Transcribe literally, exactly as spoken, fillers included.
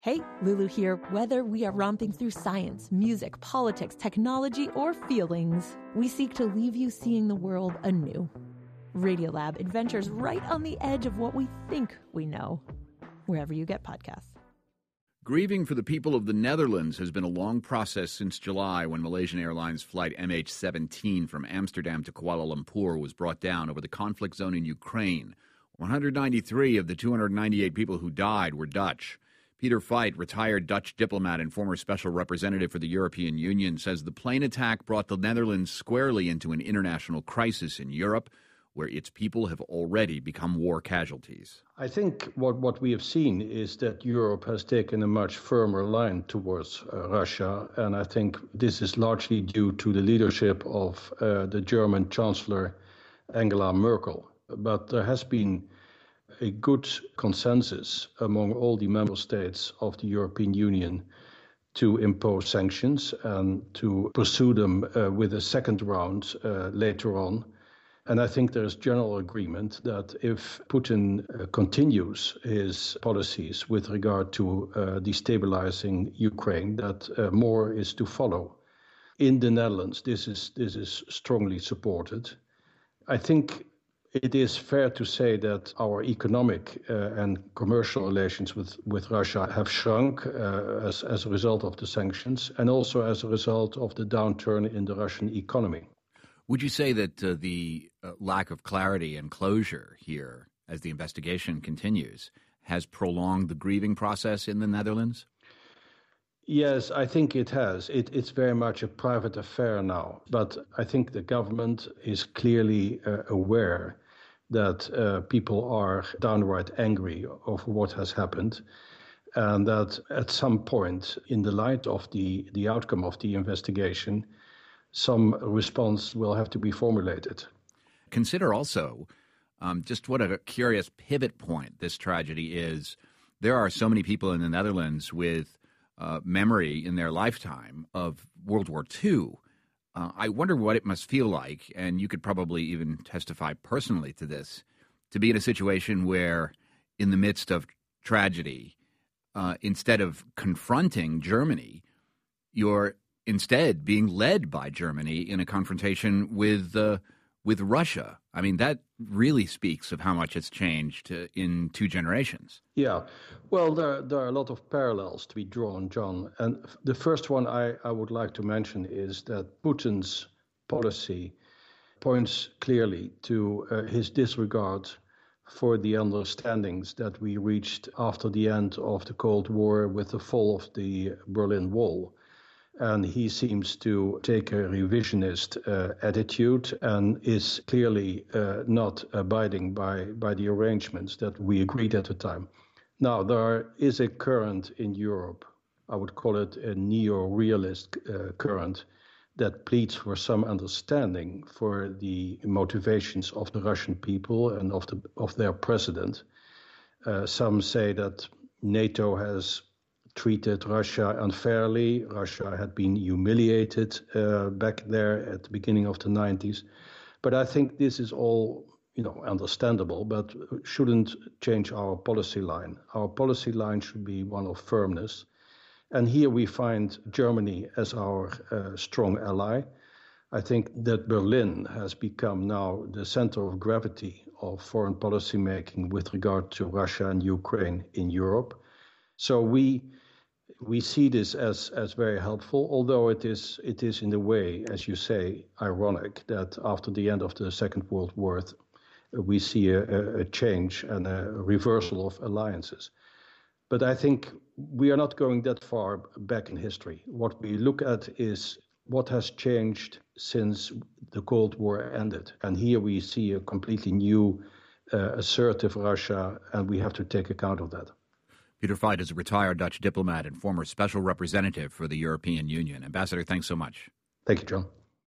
Hey, Lulu here. Whether we are romping through science, music, politics, technology, or feelings, we seek to leave you seeing the world anew. Radiolab adventures right on the edge of what we think we know, wherever you get podcasts. Grieving for the people of the Netherlands has been a long process since July, when Malaysian Airlines flight M H seventeen from Amsterdam to Kuala Lumpur was brought down over the conflict zone in Ukraine. one hundred ninety-three of the two hundred ninety-eight people who died were Dutch. Peter Feit, retired Dutch diplomat and former special representative for the European Union, says the plane attack brought the Netherlands squarely into an international crisis in Europe, where its people have already become war casualties. I think what, what we have seen is that Europe has taken a much firmer line towards uh, Russia, and I think this is largely due to the leadership of uh, the German Chancellor Angela Merkel. But there has been a good consensus among all the member states of the European Union to impose sanctions and to pursue them uh, with a second round uh, later on. And I think there's general agreement that if Putin uh, continues his policies with regard to uh, destabilizing Ukraine, that uh, more is to follow. In the Netherlands, this is this is strongly supported. I think it is fair to say that our economic uh, and commercial relations with, with Russia have shrunk uh, as, as a result of the sanctions, and also as a result of the downturn in the Russian economy. Would you say that uh, the uh, lack of clarity and closure here, as the investigation continues, has prolonged the grieving process in the Netherlands? Yes, I think it has. It, it's very much a private affair now. But I think the government is clearly uh, aware that uh, people are downright angry over what has happened, and that at some point, in the light of the, the outcome of the investigation, some response will have to be formulated. Consider also um, just what a curious pivot point this tragedy is. There are so many people in the Netherlands with uh, memory in their lifetime of World War Two. Uh, I wonder what it must feel like, and you could probably even testify personally to this, to be in a situation where, in the midst of tragedy, uh, instead of confronting Germany, you're instead being led by Germany in a confrontation with uh, with Russia. I mean, that really speaks of how much it's changed uh, in two generations. Yeah, well, there, there are a lot of parallels to be drawn, John. And the first one I, I would like to mention is that Putin's policy points clearly to uh, his disregard for the understandings that we reached after the end of the Cold War with the fall of the Berlin Wall. And he seems to take a revisionist uh, attitude and is clearly uh, not abiding by, by the arrangements that we agreed at the time. Now, there is a current in Europe, I would call it a neo-realist uh, current, that pleads for some understanding for the motivations of the Russian people and of, the, of their president. Uh, some say that NATO has treated Russia unfairly. Russia had been humiliated uh, back there at the beginning of the nineties. But I think this is all, you know, understandable, but shouldn't change our policy line. Our policy line should be one of firmness. And here we find Germany as our uh, strong ally. I think that Berlin has become now the center of gravity of foreign policy making with regard to Russia and Ukraine in Europe. So we we see this as, as very helpful, although it is it is in a way, as you say, ironic that after the end of the Second World War, we see a, a change and a reversal of alliances. But I think we are not going that far back in history. What we look at is what has changed since the Cold War ended. And here we see a completely new, uh, assertive Russia, and we have to take account of that. Peter Feit is a retired Dutch diplomat and former special representative for the European Union. Ambassador, thanks so much. Thank you, John.